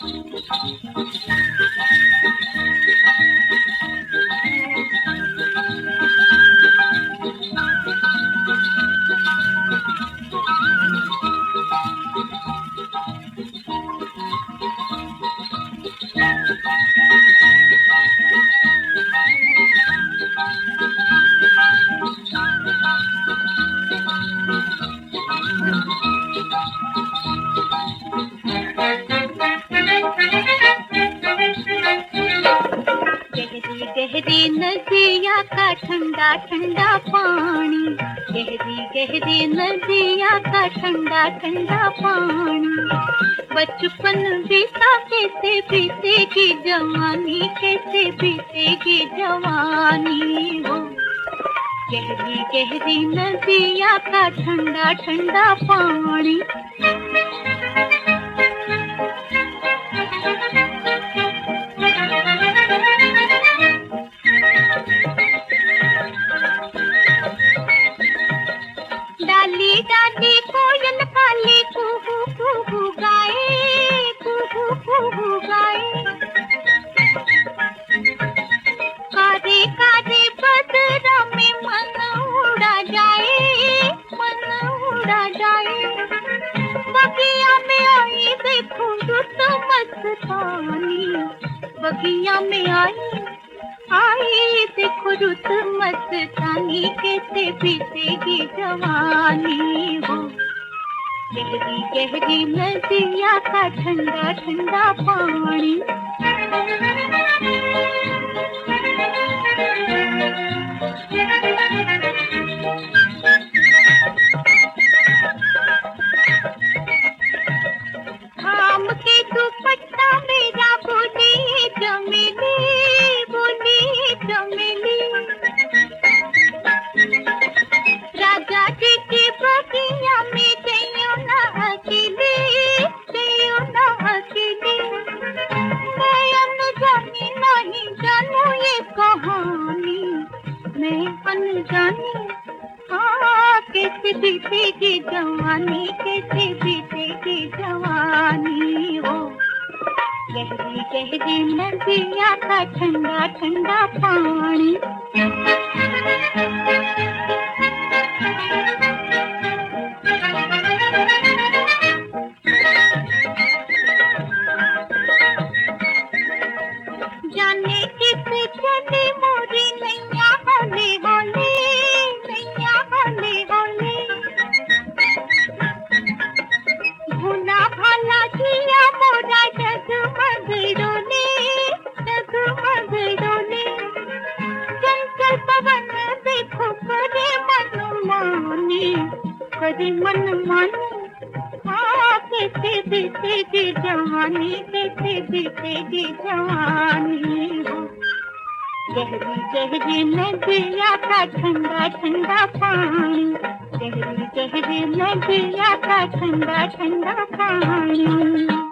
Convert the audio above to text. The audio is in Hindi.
गहरी नदिया का ठंडा ठंडा पानी, गहरी गहरी नदिया का ठंडा ठंडा पानी। बचपन बीता कैसे बीतेगी जवानी, कैसे बीतेगी जवानी हो। गहरी गहरी नदिया का ठंडा ठंडा पानी। डाली डाली कोयल काली कुहू कुहू गाए, कुहू कुहू गाए। कारे कारे बदरा में मन उड़ा जाए, मन उड़ा जाए। बगिया में आई देखो रुत मस्तानी, बगिया में आई देखो रुत मस्तानी। कैसे बीतेगी जवानी हो। गहरी गहरी नदिया का ठंडा ठंडा पानी। थाम के दुपट्टा मेरा बोली चमेली, बोली चमेली। राजा जी की बगिया में गयो ना अकेली, गयो ना अकेली। मैं अनजानी नहीं जानू ये कहानी, मैं अनजानी। हाँ कैसे बीतेगी जवानी, कैसे बीतेगी जवानी हो। गहरी गहरी नदिया का ठंडा ठंडा पानी। जाने किस चली मोरी नैया होले होले, नैया होले होले। भूला भाला जिया मोरा जगमग डोले, जगमग डोले। चंचल पवन देखो करे मनमानी, करे मनमानी। हाँ कैसे बीतेगी जवानी, कैसे बीतेगी जवानी हो। गहरी गहरी नदिया का ठंडा ठंडा पानी, गहरी गहरी नदिया का ठंडा ठंडा पानी।